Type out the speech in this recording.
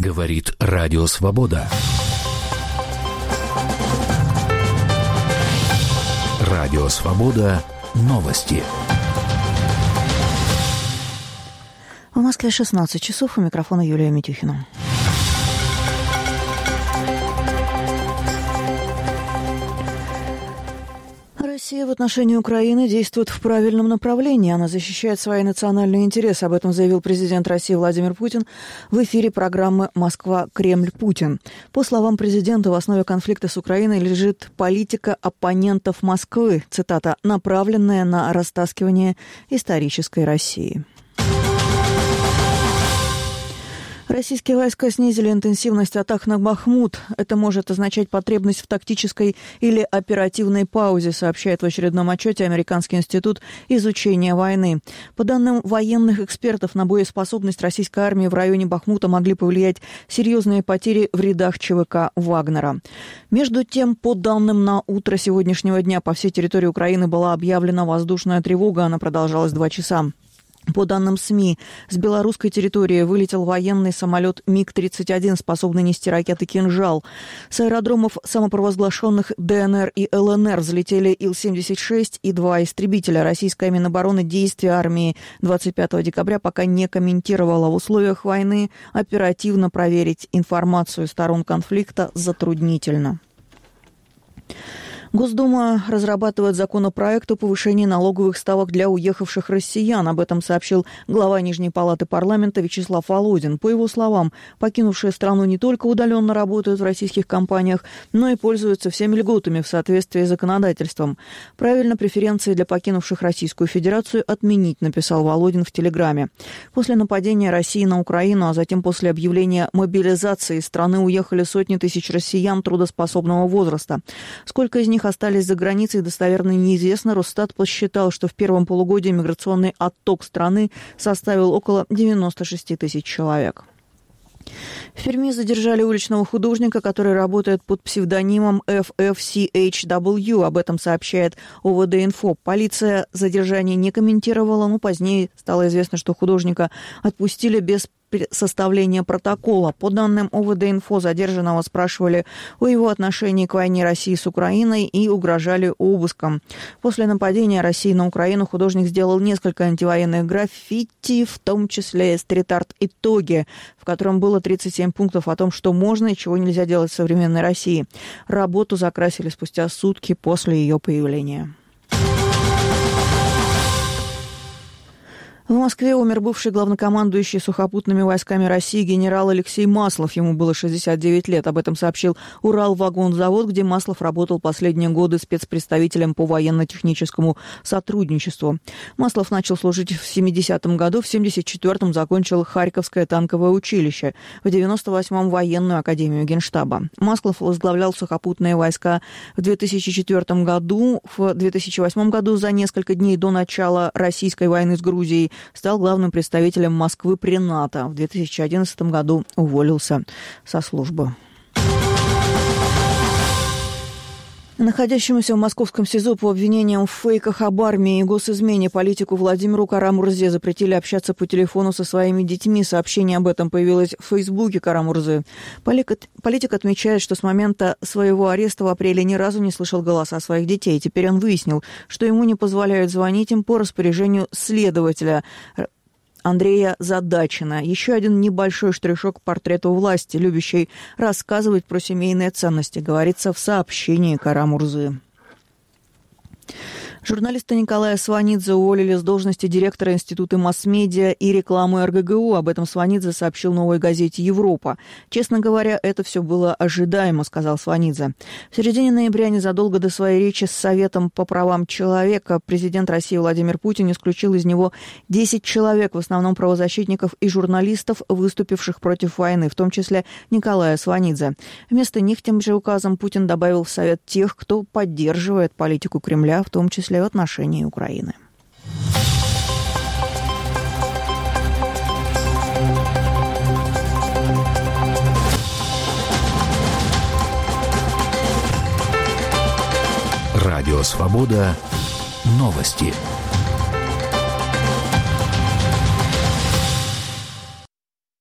Говорит Радио Свобода. Радио Свобода. Новости. В Москве 16 часов. У микрофона Юлия Митюхина. Россия в отношении Украины действует в правильном направлении. Она защищает свои национальные интересы. Об этом заявил президент России Владимир Путин в эфире программы «Москва-Кремль-Путин». По словам президента, в основе конфликта с Украиной лежит политика оппонентов Москвы, цитата, «направленная на растаскивание исторической России». Российские войска снизили интенсивность атак на Бахмут. Это может означать потребность в тактической или оперативной паузе, сообщает в очередном отчете Американский институт изучения войны. По данным военных экспертов, на боеспособность российской армии в районе Бахмута могли повлиять серьезные потери в рядах ЧВК «Вагнера». Между тем, по данным на утро сегодняшнего дня, по всей территории Украины была объявлена воздушная тревога. Она продолжалась 2 часа. По данным СМИ, с белорусской территории вылетел военный самолет МиГ-31, способный нести ракеты «Кинжал». С аэродромов самопровозглашенных ДНР и ЛНР взлетели Ил-76 и 2 истребителя. Российская Минобороны действия армии 25 декабря пока не комментировала. В условиях войны оперативно проверить информацию сторон конфликта затруднительно. Госдума разрабатывает законопроект о повышении налоговых ставок для уехавших россиян. Об этом сообщил глава Нижней палаты парламента Вячеслав Володин. По его словам, покинувшие страну не только удаленно работают в российских компаниях, но и пользуются всеми льготами в соответствии с законодательством. Правильно, преференции для покинувших Российскую Федерацию отменить, написал Володин в Телеграме. После нападения России на Украину, а затем после объявления мобилизации из страны уехали сотни тысяч россиян трудоспособного возраста. Сколько из них остались за границей, достоверно неизвестно. Росстат посчитал, что в первом полугодии миграционный отток страны составил около 96 тысяч человек. В Перми задержали уличного художника, который работает под псевдонимом FFCHW. Об этом сообщает ОВД-Инфо. Полиция задержание не комментировала, но позднее стало известно, что художника отпустили без составления протокола. По данным ОВД-Инфо, задержанного спрашивали о его отношении к войне России с Украиной и угрожали обыском. После нападения России на Украину художник сделал несколько антивоенных граффити, в том числе стрит-арт «Итоги», в котором было 37 пунктов о том, что можно и чего нельзя делать в современной России. Работу закрасили спустя сутки после ее появления. В Москве умер бывший главнокомандующий сухопутными войсками России генерал Алексей Маслов. Ему было 69 лет. Об этом сообщил Уралвагонзавод, где Маслов работал последние годы спецпредставителем по военно-техническому сотрудничеству. Маслов начал служить в 70-м году, в 74-м закончил Харьковское танковое училище, в 98-м военную академию Генштаба. Маслов возглавлял сухопутные войска в 2004 году. В 2008 году, за несколько дней до начала российской войны с Грузией, стал главным представителем Москвы при НАТО. В 2011 году уволился со службы. Находящемуся в московском СИЗО по обвинениям в фейках об армии и госизмене политику Владимиру Кара-Мурзе запретили общаться по телефону со своими детьми. Сообщение об этом появилось в Фейсбуке Кара-Мурзе. Политик отмечает, что с момента своего ареста в апреле ни разу не слышал голоса своих детей. Теперь он выяснил, что ему не позволяют звонить им по распоряжению следователя Андрея Задачина. Еще один небольшой штришок к портрету власти, любящей рассказывать про семейные ценности, говорится в сообщении Кара-Мурзы. Журналиста Николая Сванидзе уволили с должности директора Института масс-медиа и рекламы РГГУ. Об этом Сванидзе сообщил новой газете «Европа». «Честно говоря, это все было ожидаемо», — сказал Сванидзе. В середине ноября, незадолго до своей речи с Советом по правам человека, президент России Владимир Путин исключил из него 10 человек, в основном правозащитников и журналистов, выступивших против войны, в том числе Николая Сванидзе. Вместо них тем же указом Путин добавил в Совет тех, кто поддерживает политику Кремля, в том числе в отношении Украины. Радио Свобода. Новости.